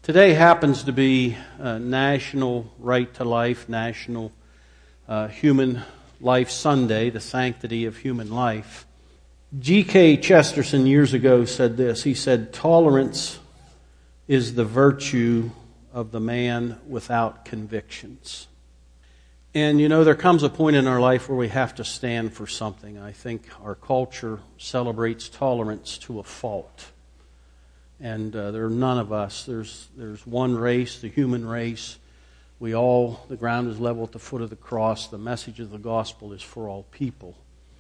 Today happens to be National Right to Life, National Human Life Sunday, the sanctity of human life. G.K. Chesterton years ago said this. He said, "Tolerance is the virtue of the man without convictions." And there comes a point in our life where we have to stand for something. I think our culture celebrates tolerance to a fault. And there are none of us. There's one race, the human race. The ground is level at the foot of the cross. The message of the gospel is for all people.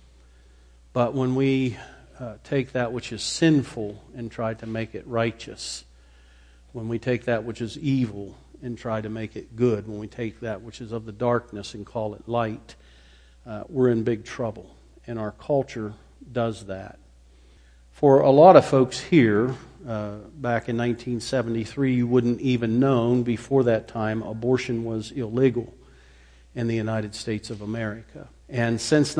But when we take that which is sinful and try to make it righteous, when we take that which is evil and try to make it good, when we take that which is of the darkness and call it light, we're in big trouble. And our culture does that. For a lot of folks here, back in 1973, you wouldn't even known before that time abortion was illegal in the United States of America. And since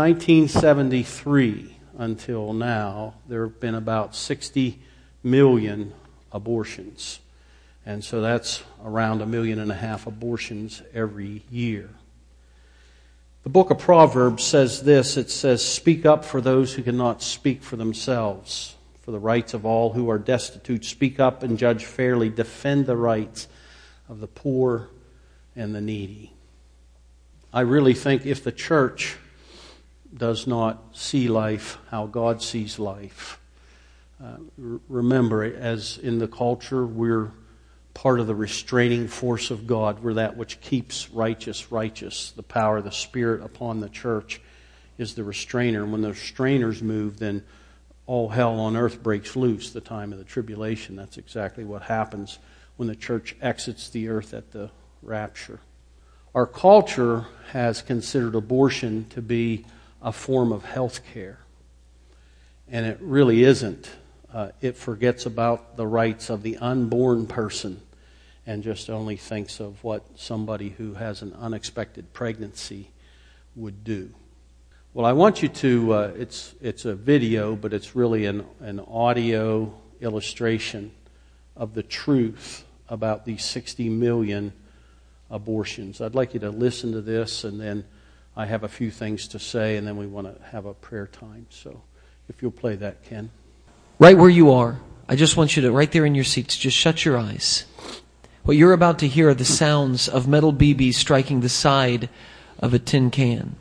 1973 until now, there have been about 60 million abortions. And so that's around 1.5 million abortions every year. The book of Proverbs says this. It says, "Speak up for those who cannot speak for themselves. For the rights of all who are destitute, speak up and judge fairly. Defend the rights of the poor and the needy." I really think if the church does not see life how God sees life, remember, as in the culture, we're part of the restraining force of God. We're that which keeps righteous. The power of the Spirit upon the church is the restrainer. And when the restrainers move, then all hell on earth breaks loose, the time of the tribulation. That's exactly what happens when the church exits the earth at the rapture. Our culture has considered abortion to be a form of health care. And it really isn't. It forgets about the rights of the unborn person and just only thinks of what somebody who has an unexpected pregnancy would do. Well, I want you to, it's a video, but it's really an audio illustration of the truth about these 60 million abortions. I'd like you to listen to this, and then I have a few things to say, and then we want to have a prayer time. So if you'll play that, Ken. Right where you are, I just want you to, right there in your seats, just shut your eyes. What you're about to hear are the sounds of metal BBs striking the side of a tin can.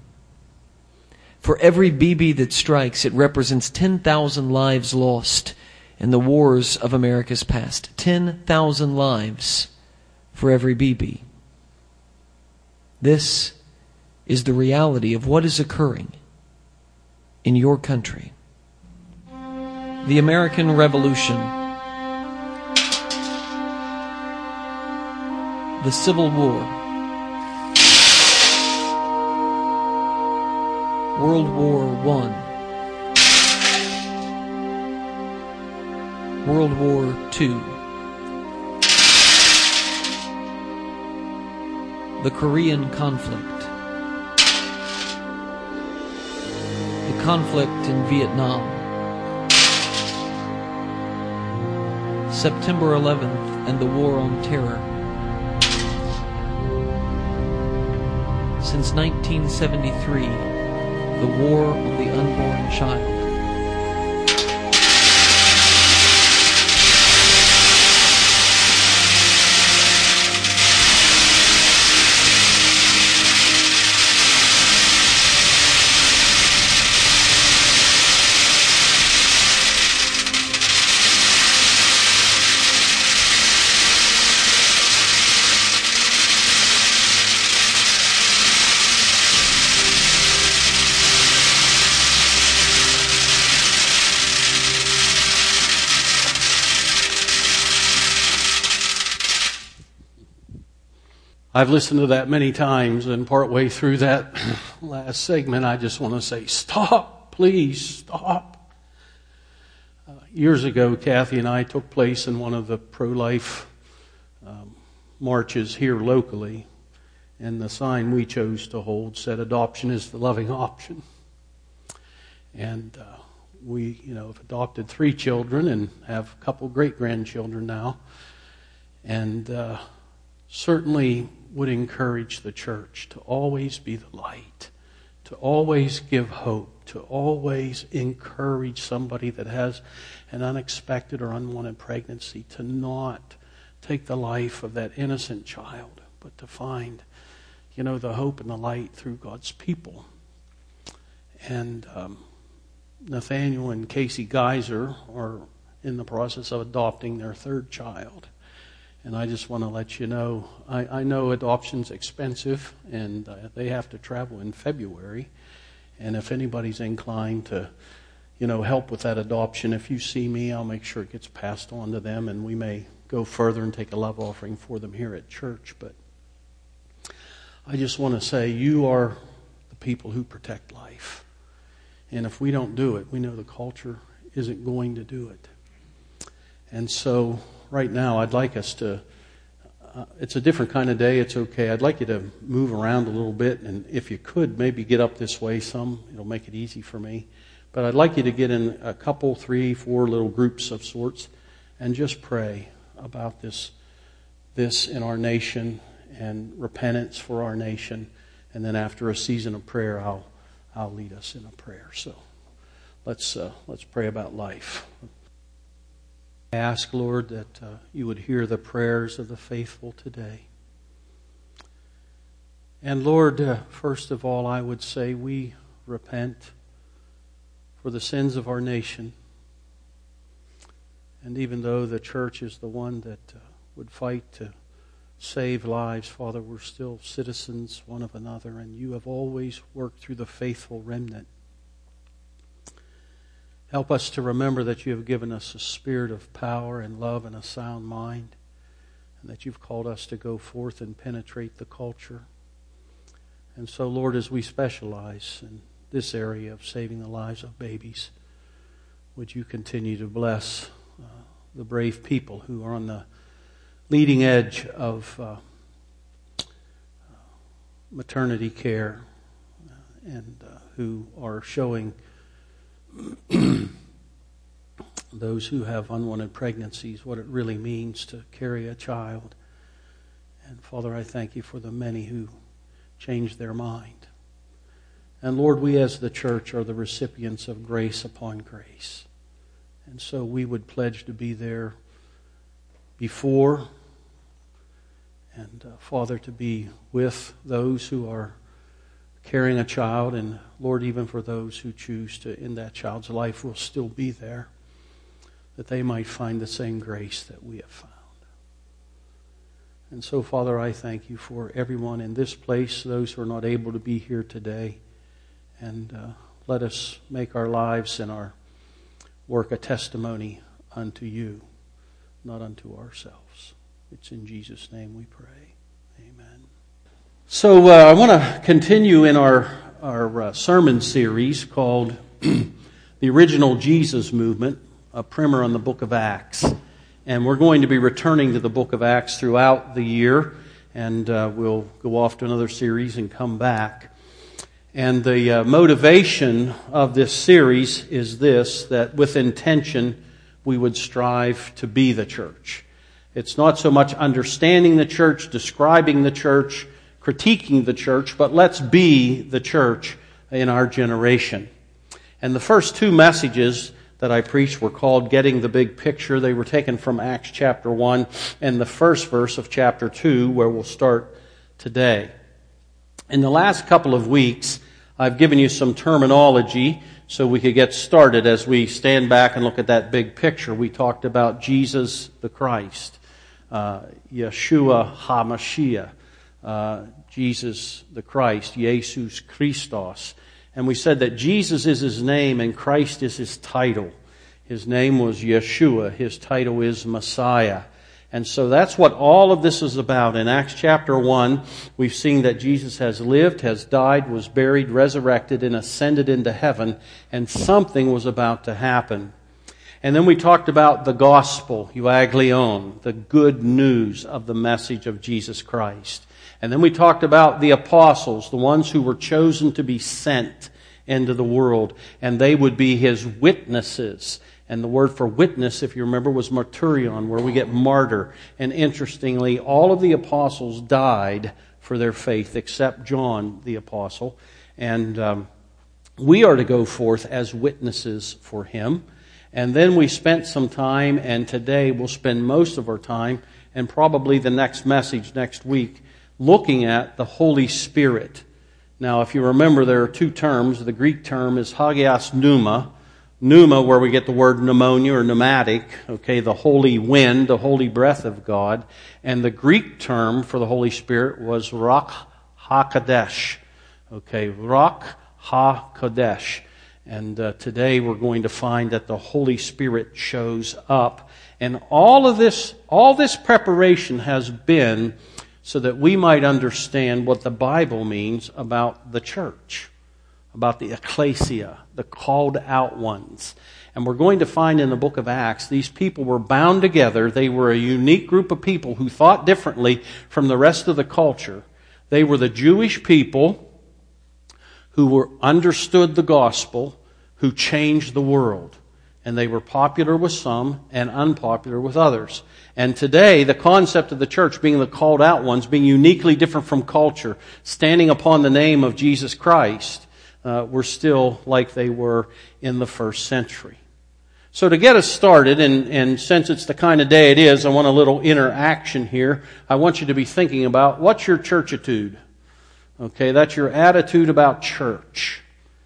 For every BB that strikes, it represents 10,000 lives lost in the wars of America's past. 10,000 lives for every BB. This is the reality of what is occurring in your country. The American Revolution, the Civil War, World War I, World War II, the Korean conflict, the conflict in Vietnam, September 11th and the War on Terror. Since 1973, the war on the unborn child. I've listened to that many times, and partway through that last segment, I just want to say, stop, please, stop. Years ago, Kathy and I took place in one of the pro-life marches here locally, and the sign we chose to hold said, "Adoption is the loving option." And we, have adopted 3 children and have a couple great-grandchildren now. And certainly would encourage the church to always be the light, to always give hope, to always encourage somebody that has an unexpected or unwanted pregnancy to not take the life of that innocent child, but to find, the hope and the light through God's people. And Nathaniel and Casey Geyser are in the process of adopting their third child. And I just want to let you know, I know adoption's expensive, and they have to travel in February. And if anybody's inclined to, help with that adoption, if you see me, I'll make sure it gets passed on to them, and we may go further and take a love offering for them here at church. But I just want to say, you are the people who protect life. And if we don't do it, we know the culture isn't going to do it. And so right now, I'd like us to, it's a different kind of day, it's okay. I'd like you to move around a little bit, and if you could, maybe get up this way some. It'll make it easy for me. But I'd like you to get in a couple, 3, 4 little groups of sorts and just pray about this in our nation and repentance for our nation. And then after a season of prayer, I'll lead us in a prayer. So let's pray about life. I ask, Lord, that you would hear the prayers of the faithful today. And Lord, first of all, I would say we repent for the sins of our nation. And even though the church is the one that would fight to save lives, Father, we're still citizens one of another, and you have always worked through the faithful remnant. Help us to remember that you have given us a spirit of power and love and a sound mind, and that you've called us to go forth and penetrate the culture. And so, Lord, as we specialize in this area of saving the lives of babies, would you continue to bless the brave people who are on the leading edge of maternity care and who are showing those who have unwanted pregnancies what it really means to carry a child. And Father, I thank you for the many who changed their mind. And Lord, we as the church are the recipients of grace upon grace. And so we would pledge to be there before and, Father, to be with those who are carrying a child, and Lord, even for those who choose to end that child's life, will still be there, that they might find the same grace that we have found. And so, Father, I thank you for everyone in this place, those who are not able to be here today, and let us make our lives and our work a testimony unto you, not unto ourselves. It's in Jesus' name we pray. Amen. So I want to continue in our sermon series called The Original Jesus Movement, a primer on the book of Acts. And we're going to be returning to the book of Acts throughout the year, and we'll go off to another series and come back. And the motivation of this series is this, that with intention we would strive to be the church. It's not so much understanding the church, describing the church, critiquing the church, but let's be the church in our generation. And the first 2 messages that I preached were called Getting the Big Picture. They were taken from Acts chapter 1 and the first verse of chapter 2, where we'll start today. In the last couple of weeks, I've given you some terminology so we could get started as we stand back and look at that big picture. We talked about Jesus the Christ, Yeshua HaMashiach, Jesus the Christ, Jesus Christos. And we said that Jesus is his name and Christ is his title. His name was Yeshua. His title is Messiah. And so that's what all of this is about. In Acts chapter 1, we've seen that Jesus has lived, has died, was buried, resurrected, and ascended into heaven, and something was about to happen. And then we talked about the gospel, euaglion, the good news of the message of Jesus Christ. And then we talked about the apostles, the ones who were chosen to be sent into the world, and they would be his witnesses. And the word for witness, if you remember, was martyrion, where we get martyr. And interestingly, all of the apostles died for their faith, except John the apostle. And we are to go forth as witnesses for him. And then we spent some time, and today we'll spend most of our time, and probably the next message next week, looking at the Holy Spirit. Now, if you remember, there are two terms. The Greek term is hagios pneuma. Pneuma, where we get the word pneumonia or pneumatic, okay, the holy wind, the holy breath of God. And the Greek term for the Holy Spirit was Ruach HaKodesh. Okay, Ruach HaKodesh. And today we're going to find that the Holy Spirit shows up. And all this preparation has been so that we might understand what the Bible means about the church, about the ecclesia, the called out ones. And we're going to find in the book of Acts, these people were bound together. They were a unique group of people who thought differently from the rest of the culture. They were the Jewish people who understood the gospel, who changed the world. And they were popular with some and unpopular with others. And today, the concept of the church being the called out ones, being uniquely different from culture, standing upon the name of Jesus Christ, we're still like they were in the first century. So to get us started, and since it's the kind of day it is, I want a little interaction here. I want you to be thinking about, what's your churchitude? Okay, that's your attitude about church.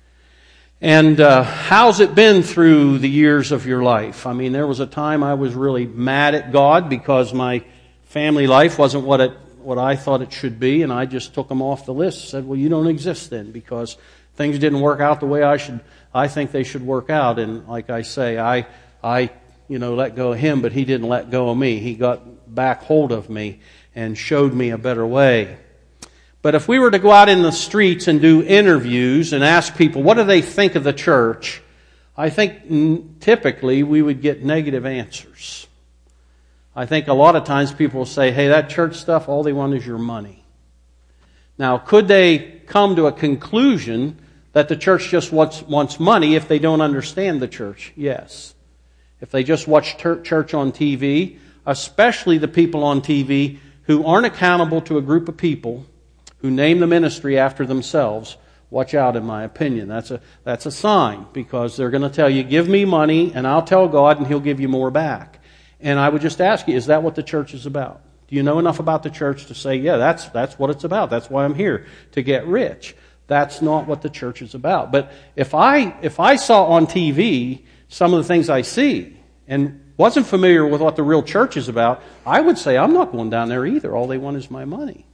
And how's it been through the years of your life? I mean, there was a time I was really mad at God because my family life wasn't what I thought it should be, and I just took them off the list. Said, well, you don't exist then, because things didn't work out the way I think they should work out. And like I say, I let go of him, but he didn't let go of me. He got back hold of me and showed me a better way. But if we were to go out in the streets and do interviews and ask people, what do they think of the church? I think typically we would get negative answers. I think a lot of times people will say, hey, that church stuff, all they want is your money. Now, could they come to a conclusion that the church just wants money if they don't understand the church? Yes. If they just watch church on TV, especially the people on TV who aren't accountable to a group of people who name the ministry after themselves, watch out, in my opinion. That's a sign, because they're going to tell you, give me money and I'll tell God and He'll give you more back. And I would just ask you, is that what the church is about? Do you know enough about the church to say, yeah, that's what it's about. That's why I'm here, to get rich. That's not what the church is about. But if I saw on TV some of the things I see and wasn't familiar with what the real church is about, I would say, I'm not going down there either. All they want is my money.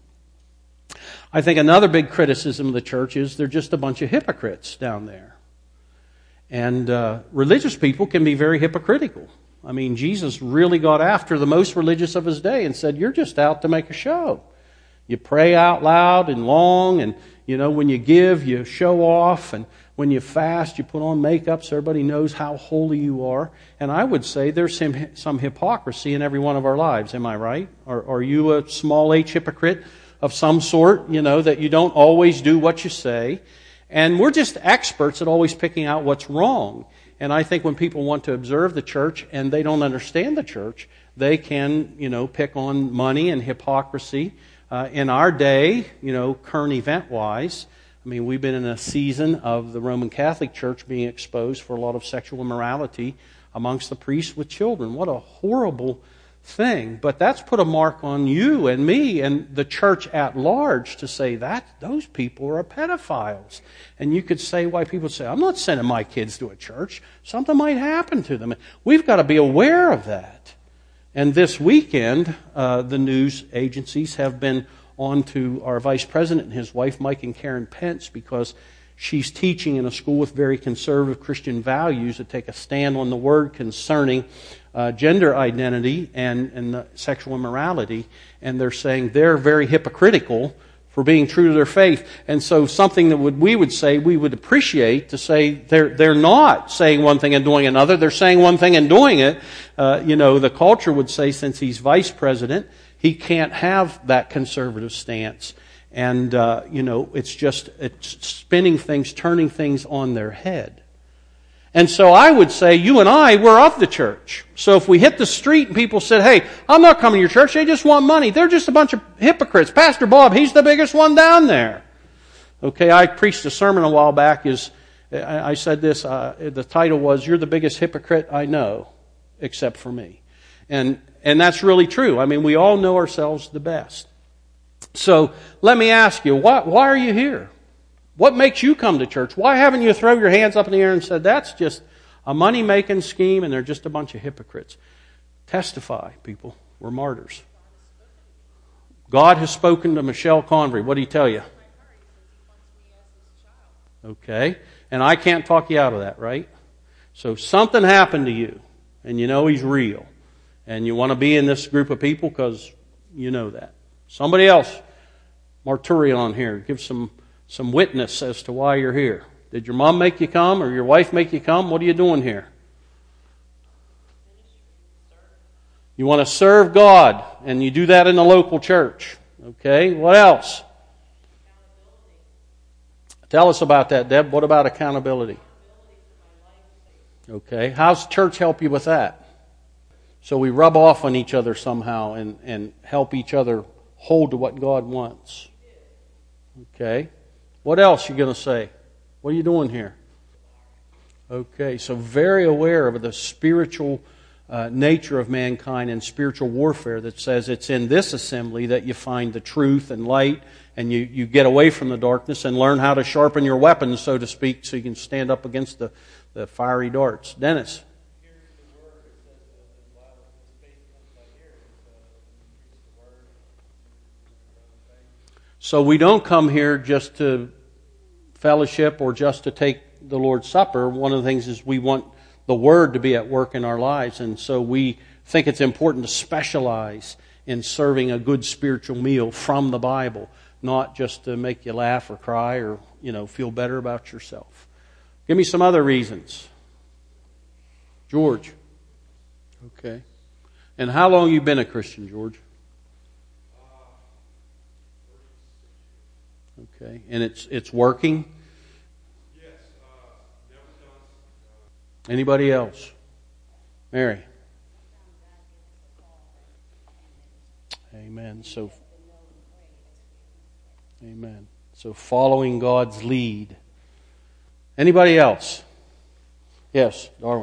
I think another big criticism of the church is they're just a bunch of hypocrites down there. And religious people can be very hypocritical. I mean, Jesus really got after the most religious of His day and said, you're just out to make a show. You pray out loud and long, and when you give, you show off, and when you fast, you put on makeup so everybody knows how holy you are. And I would say there's some hypocrisy in every one of our lives. Am I right? Are you a small h hypocrite of some sort, that you don't always do what you say? And we're just experts at always picking out what's wrong. And I think when people want to observe the church and they don't understand the church, they can, pick on money and hypocrisy. In our day, current event-wise, I mean, we've been in a season of the Roman Catholic Church being exposed for a lot of sexual immorality amongst the priests with children. What a horrible thing. But that's put a mark on you and me and the church at large to say that those people are pedophiles. And you could say why people say, I'm not sending my kids to a church. Something might happen to them. We've got to be aware of that. And this weekend, the news agencies have been on to our vice president and his wife, Mike and Karen Pence, because she's teaching in a school with very conservative Christian values that take a stand on the word concerning gender identity and sexual immorality. And they're saying they're very hypocritical for being true to their faith. And so something that we would say we would appreciate to say they're not saying one thing and doing another. They're saying one thing and doing it. The culture would say since he's vice president, he can't have that conservative stance. And, it's spinning things, turning things on their head. And so I would say you and I, we're of the church. So if we hit the street and people said, hey, I'm not coming to your church, they just want money. They're just a bunch of hypocrites. Pastor Bob, he's the biggest one down there. Okay, I preached a sermon a while back. I said this, the title was, You're the biggest hypocrite I know, except for me. And that's really true. I mean, we all know ourselves the best. So let me ask you, why are you here? What makes you come to church? Why haven't you thrown your hands up in the air and said, that's just a money-making scheme and they're just a bunch of hypocrites? Testify, people. We're martyrs. God has spoken to Michelle Convery. What did He tell you? Okay. And I can't talk you out of that, right? So something happened to you and you know He's real. And you want to be in this group of people because you know that. Somebody else, martyrion on here, give some witness as to why you're here. Did your mom make you come or your wife make you come? What are you doing here? You want to serve God, and you do that in the local church. Okay, what else? Tell us about that, Deb. What about accountability? Okay, how's church help you with that? So we rub off on each other somehow and help each other hold to what God wants. Okay. What else are you going to say? What are you doing here? Okay, so very aware of the spiritual nature of mankind and spiritual warfare that says it's in this assembly that you find the truth and light and you get away from the darkness and learn how to sharpen your weapons, so to speak, so you can stand up against the fiery darts. Dennis? So we don't come here just to fellowship or just to take the Lord's Supper. One of the things is we want the Word to be at work in our lives, and so we think it's important to specialize in serving a good spiritual meal from the Bible, not just to make you laugh or cry or, feel better about yourself. Give me some other reasons. George. Okay. And how long have you been a Christian, George? Okay, and it's working? Yes, never done. Anybody else? Mary? Amen. Amen. So following God's lead. Anybody else? Yes, Darwin.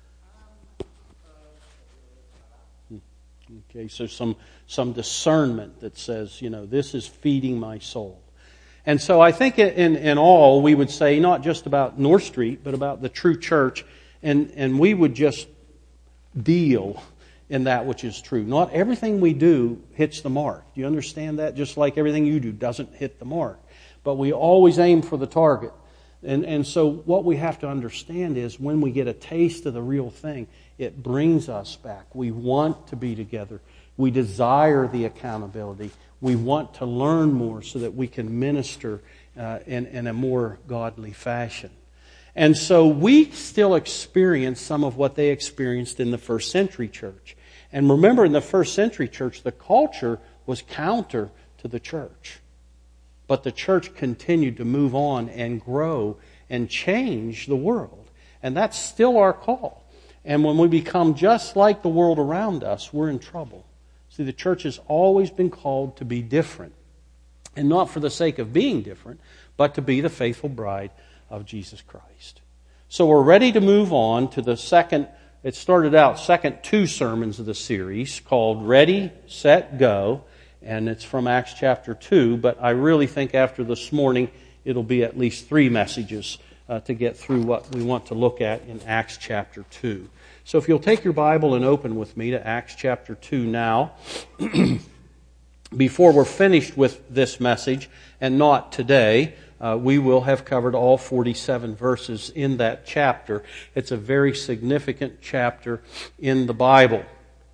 Okay, so some discernment that says, this is feeding my soul. And so I think in all, we would say not just about North Street, but about the true church, and we would just deal in that which is true. Not everything we do hits the mark. Do you understand that? Just like everything you do doesn't hit the mark. But we always aim for the target. And so what we have to understand is when we get a taste of the real thing, it brings us back. We want to be together. We desire the accountability. We want to learn more so that we can minister in a more godly fashion. And so we still experience some of what they experienced in the first century church. And remember, in the first century church, the culture was counter to the church. But the church continued to move on and grow and change the world. And that's still our call. And when we become just like the world around us, we're in trouble. See, the church has always been called to be different. And not for the sake of being different, but to be the faithful bride of Jesus Christ. So we're ready to move on to the second two sermons of the series called Ready, Set, Go. And it's from Acts chapter 2. But I really think after this morning, it'll be at least 3 messages to get through what we want to look at in Acts chapter 2. So if you'll take your Bible and open with me to Acts chapter 2 now, before we're finished with this message, and not today, we will have covered all 47 verses in that chapter. It's a very significant chapter in the Bible.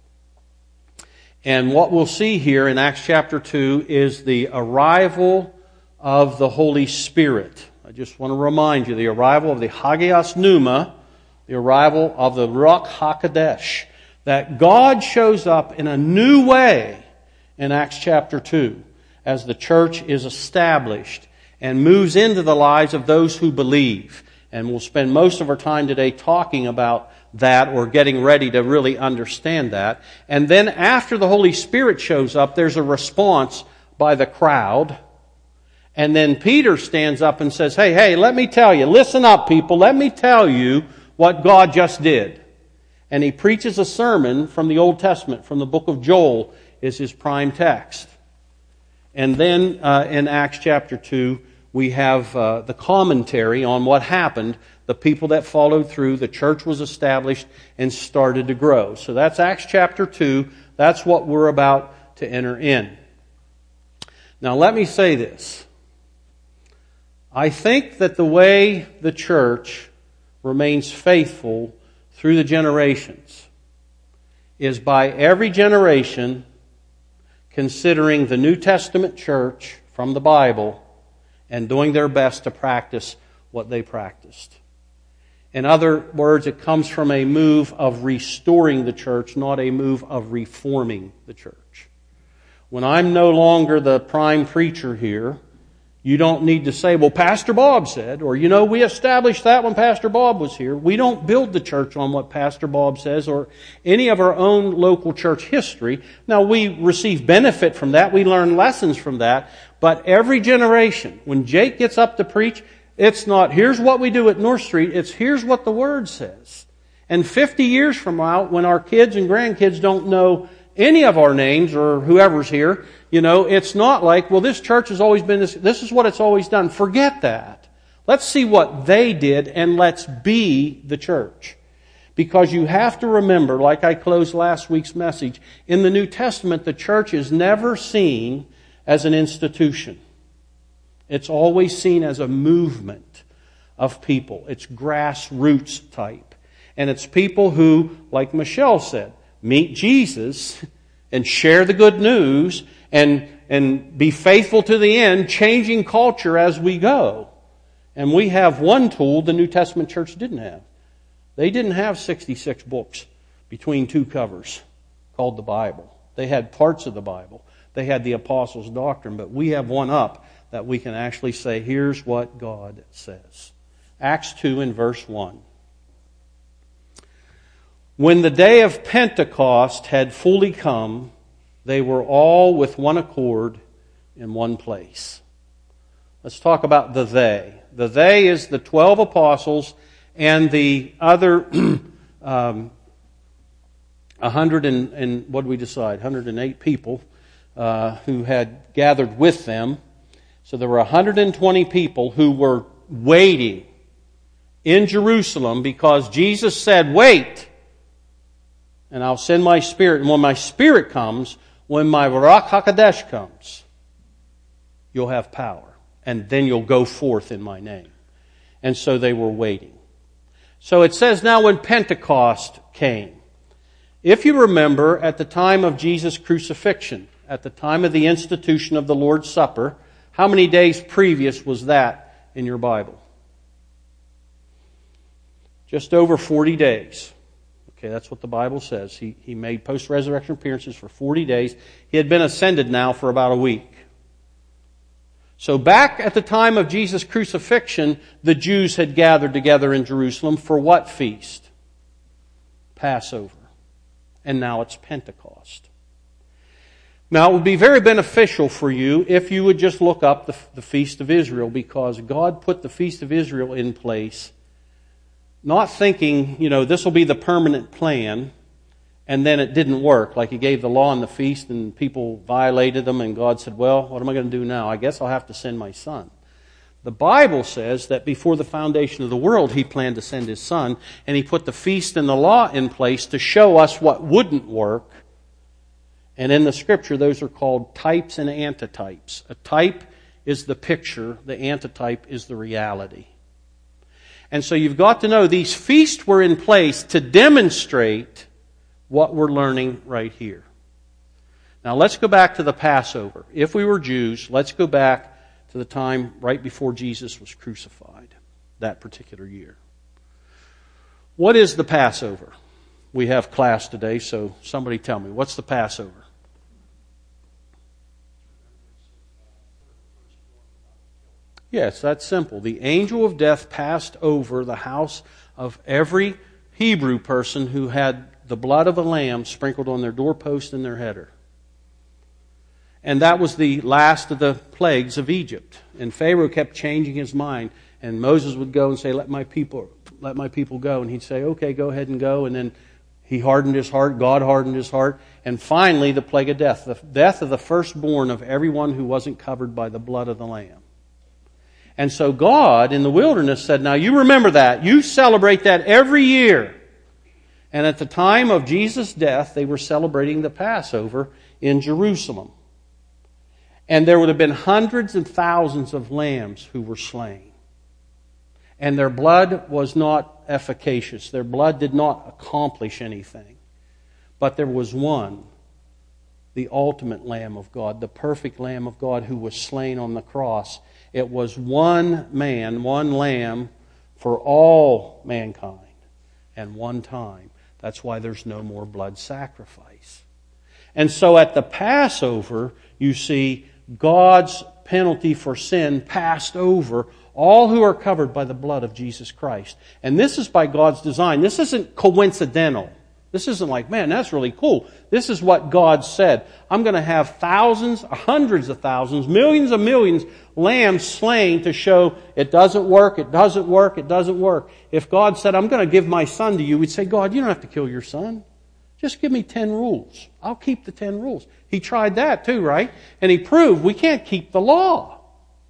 And what we'll see here in Acts chapter 2 is the arrival of the Holy Spirit. I just want to remind you, the arrival of the Hagios Pneuma, the arrival of the Ruach HaKodesh, that God shows up in a new way in Acts chapter 2 as the church is established and moves into the lives of those who believe. And we'll spend most of our time today talking about that or getting ready to really understand that. And then after the Holy Spirit shows up, there's a response by the crowd. And then Peter stands up and says, hey, let me tell you, listen up people, let me tell you what God just did. And he preaches a sermon from the Old Testament, from the book of Joel is his prime text. And then in Acts chapter 2, we have the commentary on what happened, the people that followed through, the church was established and started to grow. So that's Acts chapter 2. That's what we're about to enter in. Now let me say this. I think that the way the church remains faithful through the generations is by every generation considering the New Testament church from the Bible and doing their best to practice what they practiced. In other words, it comes from a move of restoring the church, not a move of reforming the church. When I'm no longer the prime preacher here, you don't need to say, well, Pastor Bob said, or, we established that when Pastor Bob was here. We don't build the church on what Pastor Bob says or any of our own local church history. Now, we receive benefit from that. We learn lessons from that. But every generation, when Jake gets up to preach, it's not, here's what we do at North Street. It's, here's what the Word says. And 50 years from now, when our kids and grandkids don't know any of our names or whoever's here, it's not like, well, this church has always been this is what it's always done. Forget that. Let's see what they did and let's be the church. Because you have to remember, like I closed last week's message, in the New Testament, the church is never seen as an institution. It's always seen as a movement of people. It's grassroots type. And it's people who, like Michelle said, meet Jesus and share the good news and be faithful to the end, changing culture as we go. And we have one tool the New Testament church didn't have. They didn't have 66 books between two covers called the Bible. They had parts of the Bible. They had the apostles' doctrine, but we have one up that we can actually say, here's what God says. Acts 2 and verse 1. When the day of Pentecost had fully come, they were all with one accord in one place. Let's talk about the they. The they is the 12 apostles and the other 108 people who had gathered with them. So there were 120 people who were waiting in Jerusalem because Jesus said, wait, and I'll send my Spirit. And when my Spirit comes, when my Ruach HaKodesh comes, you'll have power. And then you'll go forth in my name. And so they were waiting. So it says now when Pentecost came. If you remember, at the time of Jesus' crucifixion, at the time of the institution of the Lord's Supper, how many days previous was that in your Bible? Just over 40 days. Okay, that's what the Bible says. He made post-resurrection appearances for 40 days. He had been ascended now for about a week. So back at the time of Jesus' crucifixion, the Jews had gathered together in Jerusalem for what feast? Passover. And now it's Pentecost. Now it would be very beneficial for you if you would just look up the Feast of Israel, because God put the Feast of Israel in place not thinking, this will be the permanent plan, and then it didn't work. Like He gave the law and the feast, and people violated them, and God said, well, what am I going to do now? I guess I'll have to send my Son. The Bible says that before the foundation of the world, He planned to send His Son, and He put the feast and the law in place to show us what wouldn't work. And in the Scripture, those are called types and antitypes. A type is the picture, the antitype is the reality. And so you've got to know these feasts were in place to demonstrate what we're learning right here. Now let's go back to the Passover. If we were Jews, let's go back to the time right before Jesus was crucified, that particular year. What is the Passover? We have class today, so somebody tell me, what's the Passover? Yes, that's simple. The angel of death passed over the house of every Hebrew person who had the blood of a lamb sprinkled on their doorpost and their header. And that was the last of the plagues of Egypt. And Pharaoh kept changing his mind. And Moses would go and say, let my people go. And he'd say, okay, go ahead and go. And then he hardened his heart. God hardened his heart. And finally, the plague of death. The death of the firstborn of everyone who wasn't covered by the blood of the Lamb. And so God, in the wilderness, said, now you remember that. You celebrate that every year. And at the time of Jesus' death, they were celebrating the Passover in Jerusalem. And there would have been hundreds and thousands of lambs who were slain. And their blood was not efficacious. Their blood did not accomplish anything. But there was one, the ultimate Lamb of God, the perfect Lamb of God who was slain on the cross. It was one man, one lamb for all mankind and one time. That's why there's no more blood sacrifice. And so at the Passover, you see God's penalty for sin passed over all who are covered by the blood of Jesus Christ. And this is by God's design. This isn't coincidental. This isn't like, man, that's really cool. This is what God said. I'm going to have thousands, hundreds of thousands, millions of millions lambs slain to show it doesn't work, it doesn't work, it doesn't work. If God said, I'm going to give my son to you, we'd say, God, you don't have to kill your son. Just give me 10 rules. I'll keep the 10 rules. He tried that too, right? And he proved we can't keep the law.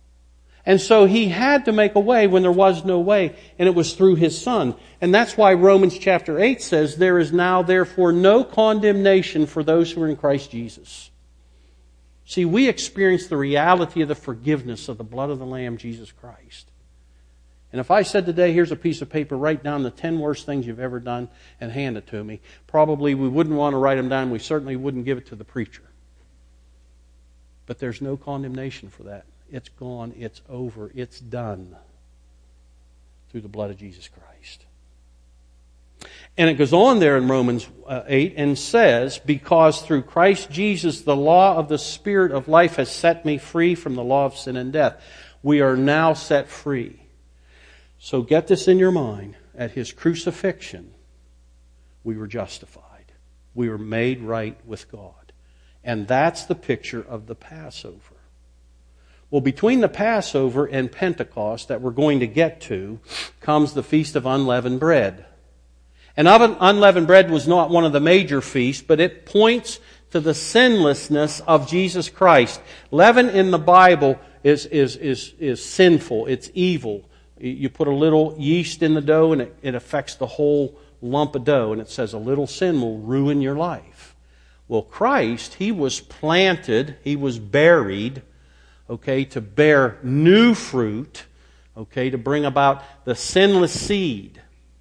And so he had to make a way when there was no way, and it was through his Son. And that's why Romans chapter 8 says, there is now therefore no condemnation for those who are in Christ Jesus. See, we experience the reality of the forgiveness of the blood of the Lamb, Jesus Christ. And if I said today, here's a piece of paper, write down the 10 worst things you've ever done and hand it to me, probably we wouldn't want to write them down. We certainly wouldn't give it to the preacher. But there's no condemnation for that. It's gone. It's over. It's done through the blood of Jesus Christ. And it goes on there in Romans 8 and says, because through Christ Jesus the law of the Spirit of life has set me free from the law of sin and death. We are now set free. So get this in your mind. At His crucifixion, we were justified. We were made right with God. And that's the picture of the Passover. Well, between the Passover and Pentecost that we're going to get to comes the Feast of Unleavened Bread. And unleavened bread was not one of the major feasts, but it points to the sinlessness of Jesus Christ. Leaven in the Bible is sinful. It's evil. You put a little yeast in the dough and it affects the whole lump of dough. And it says a little sin will ruin your life. Well, Christ, He was planted, He was buried, to bear new fruit, to bring about the sinless seed.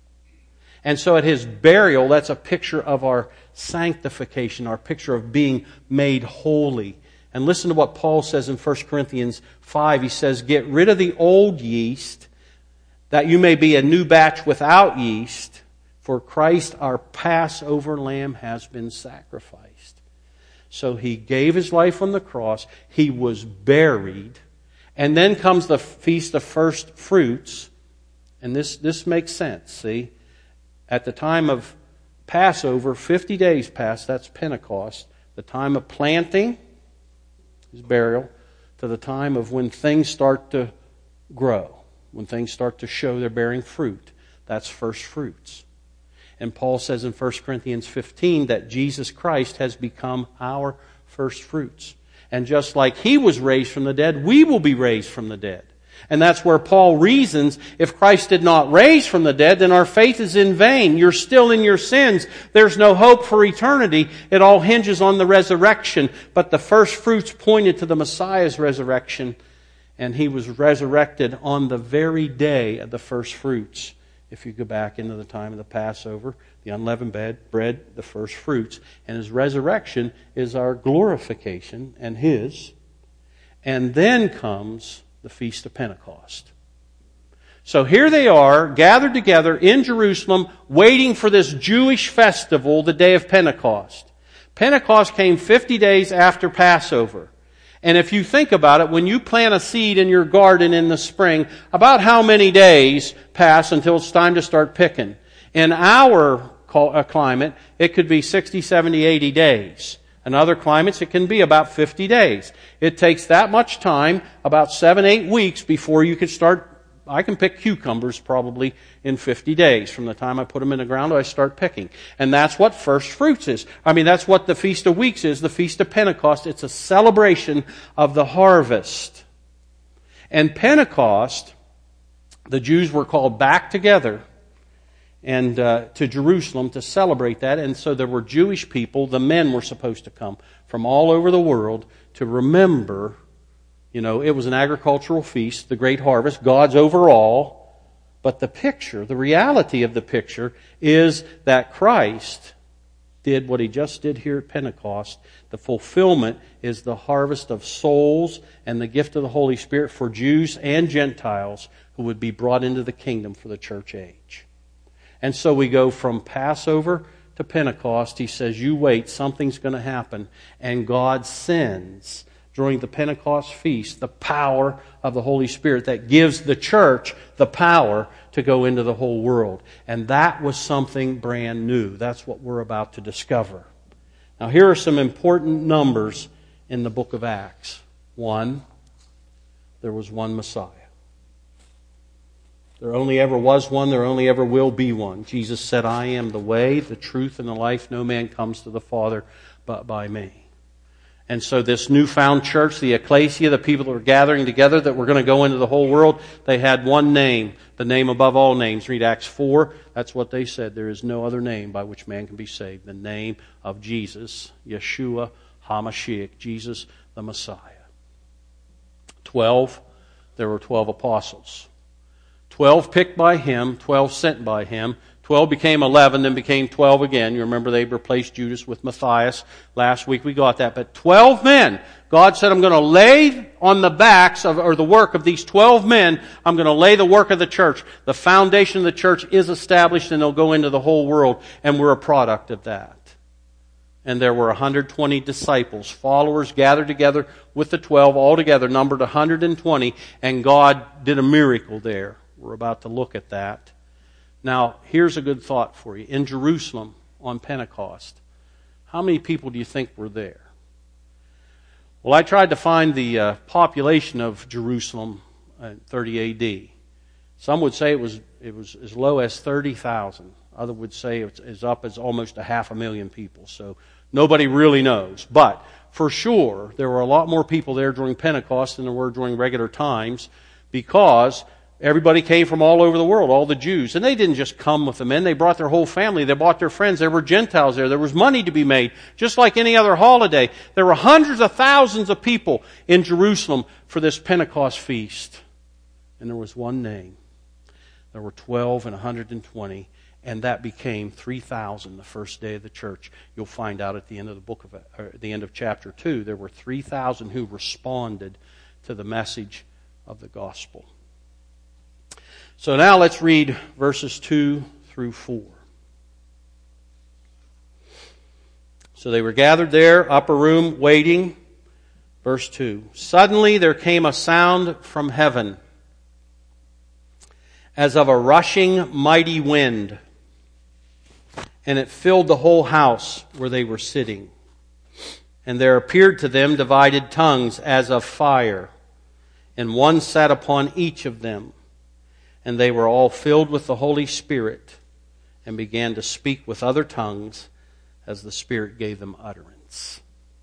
And so at His burial, that's a picture of our sanctification, our picture of being made holy. And listen to what Paul says in 1 Corinthians 5. He says, get rid of the old yeast, that you may be a new batch without yeast, for Christ our Passover lamb has been sacrificed. So He gave His life on the cross. He was buried. And then comes the Feast of First Fruits. And this makes sense, see? At the time of Passover, 50 days passed, that's Pentecost. The time of planting is burial, to the time of when things start to grow, when things start to show they're bearing fruit. That's first fruits. And Paul says in 1 Corinthians 15 that Jesus Christ has become our first fruits. And just like He was raised from the dead, we will be raised from the dead. And that's where Paul reasons, if Christ did not raise from the dead, then our faith is in vain. You're still in your sins. There's no hope for eternity. It all hinges on the resurrection. But the first fruits pointed to the Messiah's resurrection. And He was resurrected on the very day of the first fruits. If you go back into the time of the Passover, the unleavened bread, the first fruits. And His resurrection is our glorification and His. And then comes the Feast of Pentecost. So here they are, gathered together in Jerusalem, waiting for this Jewish festival, the day of Pentecost. Pentecost came 50 days after Passover. And if you think about it, when you plant a seed in your garden in the spring, about how many days pass until it's time to start picking? In our climate, it could be 60, 70, 80 days. In other climates, it can be about 50 days. It takes that much time, about 7, 8 weeks, before you can start. I can pick cucumbers probably in 50 days. From the time I put them in the ground, I start picking. And that's what first fruits is. That's what the Feast of Weeks is, the Feast of Pentecost. It's a celebration of the harvest. And Pentecost, the Jews were called back together and to Jerusalem to celebrate that. And so there were Jewish people, the men were supposed to come from all over the world to remember. It was an agricultural feast, the great harvest, God's over all. But the picture, the reality of the picture, is that Christ did what He just did here at Pentecost. The fulfillment is the harvest of souls and the gift of the Holy Spirit for Jews and Gentiles who would be brought into the kingdom for the church age. And so we go from Passover to Pentecost. He says, you wait, something's going to happen. And God sends during the Pentecost feast the power of the Holy Spirit that gives the church the power to go into the whole world. And that was something brand new. That's what we're about to discover. Now here are some important numbers in the book of Acts. 1, there was one Messiah. There only ever was one, there only ever will be one. Jesus said, I am the way, the truth, and the life. No man comes to the Father but by me. And so this newfound church, the ecclesia, the people that were gathering together that were going to go into the whole world, they had one name, the name above all names. Read Acts 4. That's what they said. There is no other name by which man can be saved. The name of Jesus, Yeshua HaMashiach, Jesus the Messiah. 12, there were 12 apostles. 12 picked by Him, 12 sent by Him. 12 became 11, then became 12 again. You remember they replaced Judas with Matthias. Last week we got that. But 12 men. God said, I'm going to lay on the backs or the work of these 12 men, I'm going to lay the work of the church. The foundation of the church is established and they'll go into the whole world. And we're a product of that. And there were 120 disciples, followers gathered together with the 12, all together, numbered 120. And God did a miracle there. We're about to look at that. Now, here's a good thought for you. In Jerusalem on Pentecost, how many people do you think were there? Well, I tried to find the population of Jerusalem in 30 AD. Some would say it was as low as 30,000. Others would say it's as up as almost 500,000 people. So nobody really knows. But for sure, there were a lot more people there during Pentecost than there were during regular times, because everybody came from all over the world, all the Jews. And they didn't just come with the men. They brought their whole family. They brought their friends. There were Gentiles there. There was money to be made, just like any other holiday. There were hundreds of thousands of people in Jerusalem for this Pentecost feast. And there was one name. There were 12 and 120. And that became 3,000 the first day of the church. You'll find out at the end of the end of chapter 2, there were 3,000 who responded to the message of the gospel. So now let's read verses 2 through 4. So they were gathered there, upper room, waiting. Verse 2. Suddenly there came a sound from heaven, as of a rushing mighty wind, and it filled the whole house where they were sitting. And there appeared to them divided tongues as of fire, and one sat upon each of them. And they were all filled with the Holy Spirit and began to speak with other tongues as the Spirit gave them utterance.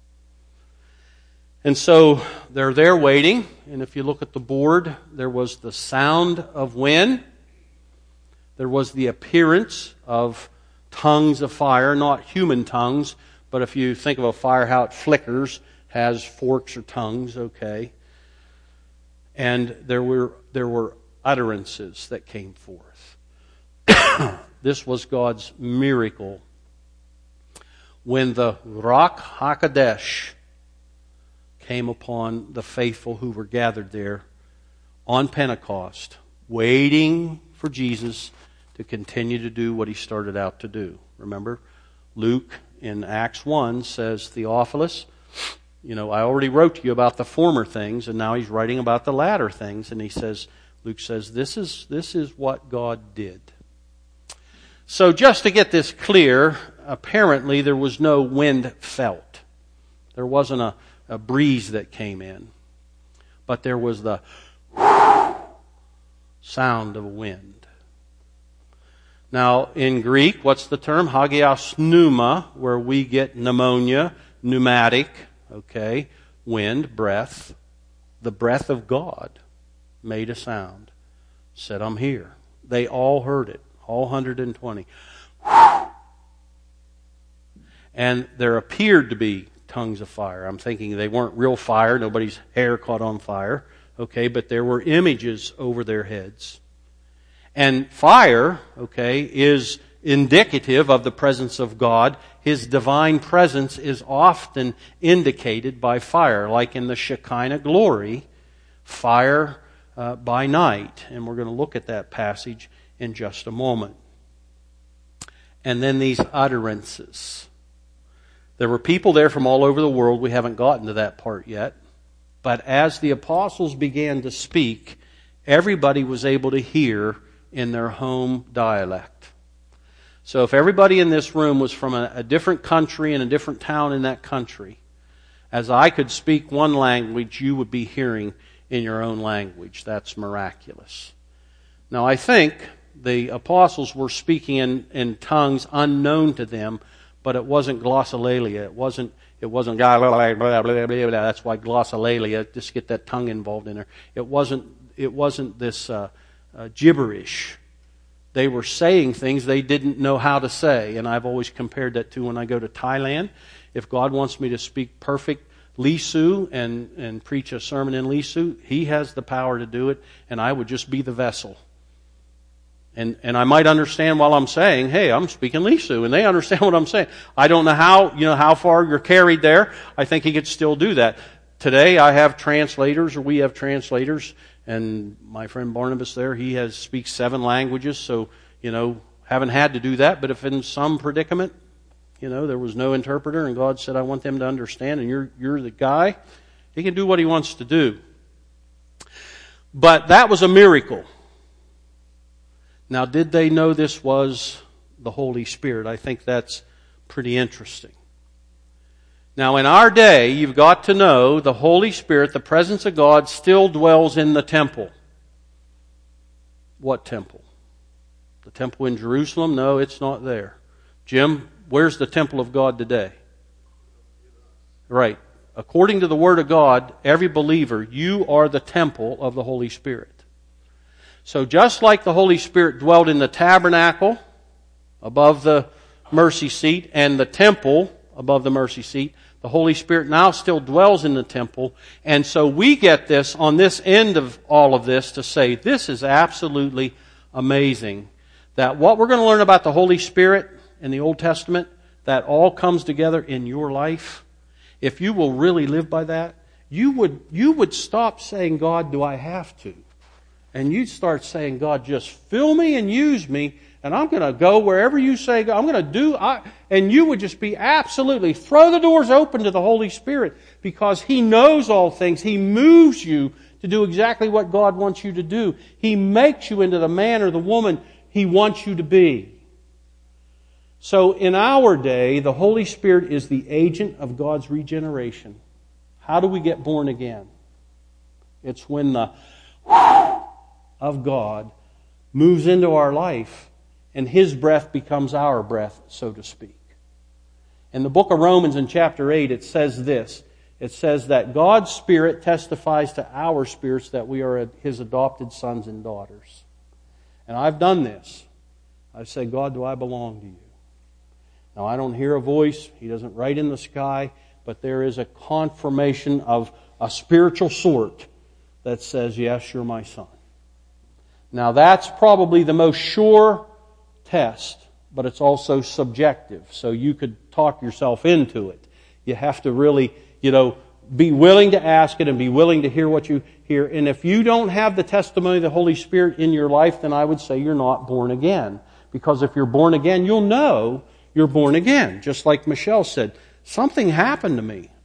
And so they're there waiting. And if you look at the board, there was the sound of wind. There was the appearance of tongues of fire, not human tongues. But if you think of a fire, how it flickers, has forks or tongues, okay. And there were utterances that came forth. This was God's miracle. When the Ruach HaKodesh came upon the faithful who were gathered there on Pentecost, waiting for Jesus to continue to do what He started out to do. Remember, Luke in Acts 1 says, Theophilus, I already wrote to you about the former things, and now he's writing about the latter things. And Luke says, this is what God did. So just to get this clear, apparently there was no wind felt. There wasn't a breeze that came in. But there was the sound of wind. Now, in Greek, what's the term? Hagios pneuma, where we get pneumonia, pneumatic, wind, breath. The breath of God made a sound. Said, I'm here. They all heard it, all 120. And there appeared to be tongues of fire. I'm thinking they weren't real fire. Nobody's hair caught on fire. But there were images over their heads. And fire, is indicative of the presence of God. His divine presence is often indicated by fire, like in the Shekinah glory, fire by night. And we're going to look at that passage in just a moment. And then these utterances. There were people there from all over the world. We haven't gotten to that part yet. But as the apostles began to speak, everybody was able to hear in their home dialect. So if everybody in this room was from a different country and a different town in that country, as I could speak one language, you would be hearing in your own language. That's miraculous. Now I think the apostles were speaking in tongues unknown to them, but it wasn't glossolalia. It wasn't blah, blah, blah, blah, blah, blah. That's why glossolalia, just get that tongue involved in there. It wasn't this gibberish. They were saying things they didn't know how to say. And I've always compared that to when I go to Thailand. If God wants me to speak perfect Lisu and preach a sermon in Lisu, He has the power to do it, and I would just be the vessel. And I might understand while I'm saying, hey, I'm speaking Lisu, and they understand what I'm saying. I don't know how far you're carried there. I think He could still do that. Today I have translators, or we have translators, and my friend Barnabas there, he speaks 7 languages, so, haven't had to do that, but if in some predicament, there was no interpreter, and God said, I want them to understand, and you're the guy, He can do what He wants to do. But that was a miracle. Now, did they know this was the Holy Spirit? I think that's pretty interesting. Now, in our day, you've got to know the Holy Spirit, the presence of God, still dwells in the temple. What temple? The temple in Jerusalem? No, it's not there. Jim, where's the temple of God today? Right. According to the Word of God, every believer, you are the temple of the Holy Spirit. So just like the Holy Spirit dwelled in the tabernacle above the mercy seat and the temple above the mercy seat, the Holy Spirit now still dwells in the temple. And so we get this on this end of all of this to say this is absolutely amazing. That what we're going to learn about the Holy Spirit in the Old Testament, that all comes together in your life. If you will really live by that, you would stop saying, God, do I have to? And you'd start saying, God, just fill me and use me, and I'm going to go wherever you say go. I'm going to do, and you would just be absolutely, throw the doors open to the Holy Spirit, because He knows all things. He moves you to do exactly what God wants you to do. He makes you into the man or the woman He wants you to be. So in our day, the Holy Spirit is the agent of God's regeneration. How do we get born again? It's when the of God moves into our life and His breath becomes our breath, so to speak. In the book of Romans in chapter 8, it says this. It says that God's Spirit testifies to our spirits that we are His adopted sons and daughters. And I've done this. I've said, God, do I belong to you? Now, I don't hear a voice. He doesn't write in the sky. But there is a confirmation of a spiritual sort that says, yes, you're my son. Now, that's probably the most sure test, but it's also subjective. So you could talk yourself into it. You have to really, be willing to ask it and be willing to hear what you hear. And if you don't have the testimony of the Holy Spirit in your life, then I would say you're not born again. Because if you're born again, you'll know you're born again. Just like Michelle said, something happened to me.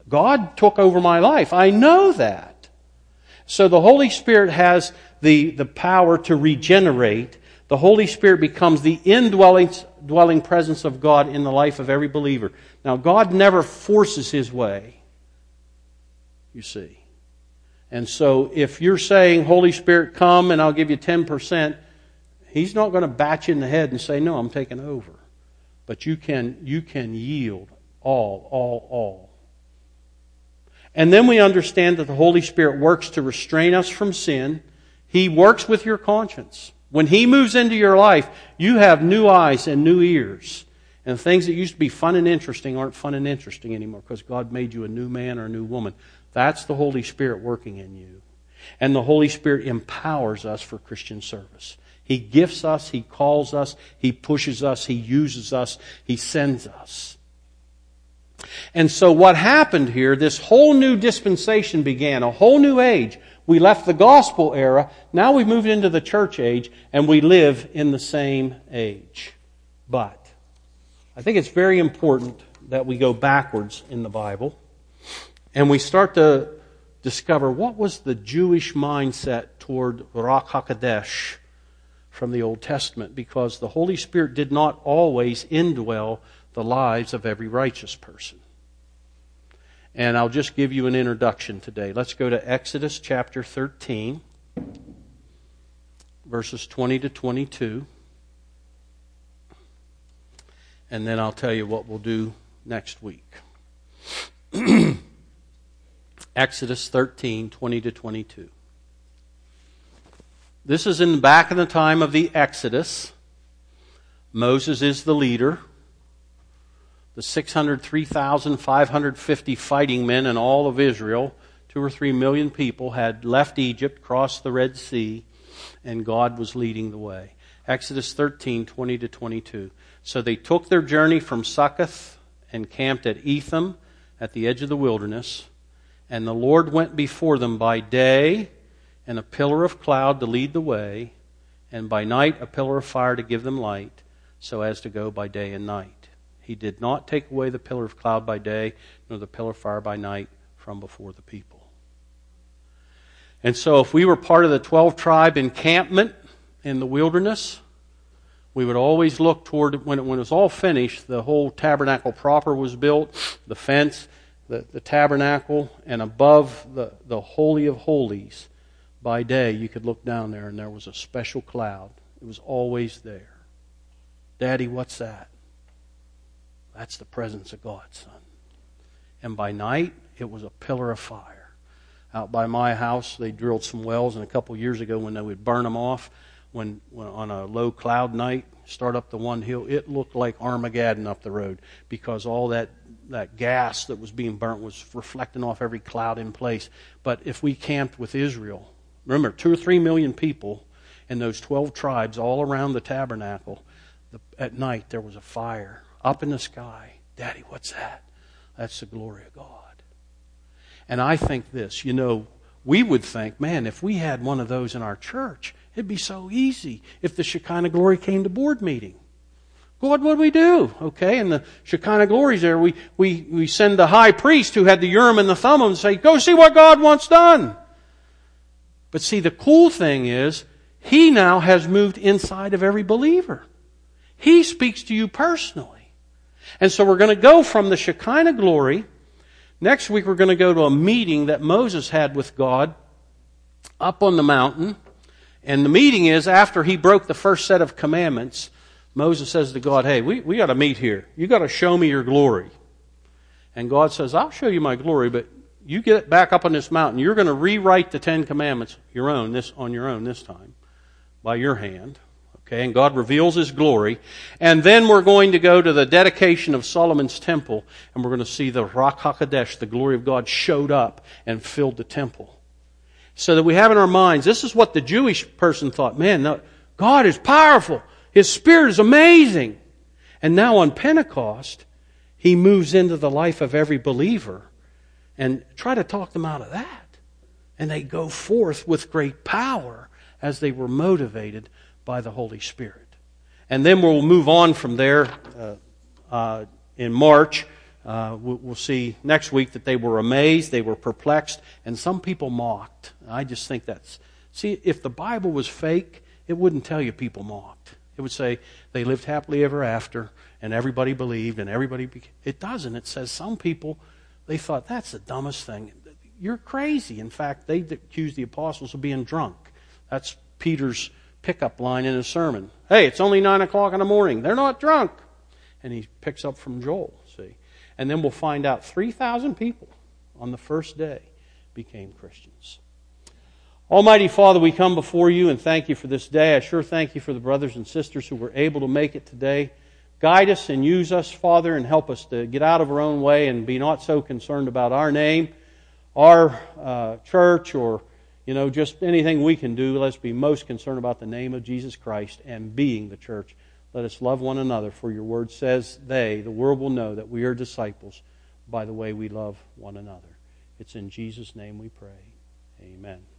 God took over my life. I know that. So the Holy Spirit has the power to regenerate. The Holy Spirit becomes the indwelling presence of God in the life of every believer. Now, God never forces His way, you see. And so if you're saying, Holy Spirit, come and I'll give you 10%, He's not going to bat you in the head and say, no, I'm taking over. But you can yield all. And then we understand that the Holy Spirit works to restrain us from sin. He works with your conscience. When He moves into your life, you have new eyes and new ears. And things that used to be fun and interesting aren't fun and interesting anymore because God made you a new man or a new woman. That's the Holy Spirit working in you. And the Holy Spirit empowers us for Christian service. He gifts us, He calls us, He pushes us, He uses us, He sends us. And so what happened here, this whole new dispensation began, a whole new age. We left the gospel era, now we've moved into the church age, and we live in the same age. But I think it's very important that we go backwards in the Bible, and we start to discover what was the Jewish mindset toward Ruach HaKodesh from the Old Testament, because the Holy Spirit did not always indwell the lives of every righteous person. And I'll just give you an introduction today. Let's go to Exodus chapter 13, verses 20 to 22. And then I'll tell you what we'll do next week. Exodus 13, 20 to 22. This is in the back of the time of the Exodus. Moses is the leader. The 3,550 fighting men in all of Israel, 2 or 3 million people, had left Egypt, crossed the Red Sea, and God was leading the way. Exodus 13, 20 to 22. So they took their journey from Succoth and camped at Etham at the edge of the wilderness. And the Lord went before them by day in a pillar of cloud to lead the way, and by night a pillar of fire to give them light, so as to go by day and night. He did not take away the pillar of cloud by day, nor the pillar of fire by night from before the people. And so if we were part of the 12-tribe encampment in the wilderness, we would always look toward, when it was all finished, the whole tabernacle proper was built, the fence, the tabernacle, and above the Holy of Holies, by day you could look down there and there was a special cloud. It was always there. Daddy, what's that? That's the presence of God, son. And by night, it was a pillar of fire. Out by my house, they drilled some wells, and a couple years ago when they would burn them off, when on a low cloud night, start up the one hill, it looked like Armageddon up the road because all that gas that was being burnt was reflecting off every cloud in place. But if we camped with Israel, remember, 2 or 3 million people in those 12 tribes all around the tabernacle, at night there was a fire up in the sky. Daddy, what's that? That's the glory of God. And I think this, we would think, man, if we had one of those in our church, it'd be so easy if the Shekinah glory came to board meeting. God, what do we do? Okay, and the Shekinah glory's there. We send the high priest who had the Urim and the Thummim and say, go see what God wants done. But see, the cool thing is, He now has moved inside of every believer. He speaks to you personally. And so we're going to go from the Shekinah glory. Next week we're going to go to a meeting that Moses had with God up on the mountain. And the meeting is after he broke the first set of commandments. Moses says to God, hey, we got to meet here. You got to show me your glory. And God says, I'll show you my glory, but you get back up on this mountain. You're going to rewrite the 10 Commandments on your own this time by your hand. Okay, and God reveals His glory. And then we're going to go to the dedication of Solomon's temple, and we're going to see the Ruach HaKodesh, the glory of God, showed up and filled the temple. So that we have in our minds, this is what the Jewish person thought. Man, God is powerful. His Spirit is amazing. And now on Pentecost, He moves into the life of every believer and try to talk them out of that. And they go forth with great power as they were motivated by the Holy Spirit. And then we'll move on from there in March we'll see next week that they were amazed, they were perplexed, and some people mocked. I just think see, if the Bible was fake, it wouldn't tell you people mocked. It would say they lived happily ever after, and everybody believed, and it doesn't. It says some people, they thought, that's the dumbest thing. You're crazy. In fact, they accused the apostles of being drunk. That's Peter's pickup line in his sermon. Hey, it's only 9 o'clock in the morning. They're not drunk. And he picks up from Joel, see. And then we'll find out 3,000 people on the first day became Christians. Almighty Father, we come before you and thank you for this day. I sure thank you for the brothers and sisters who were able to make it today. Guide us and use us, Father, and help us to get out of our own way and be not so concerned about our name, our church, or just anything we can do. Let's be most concerned about the name of Jesus Christ and being the church. Let us love one another, for your word says the world will know that we are disciples by the way we love one another. It's in Jesus' name we pray. Amen.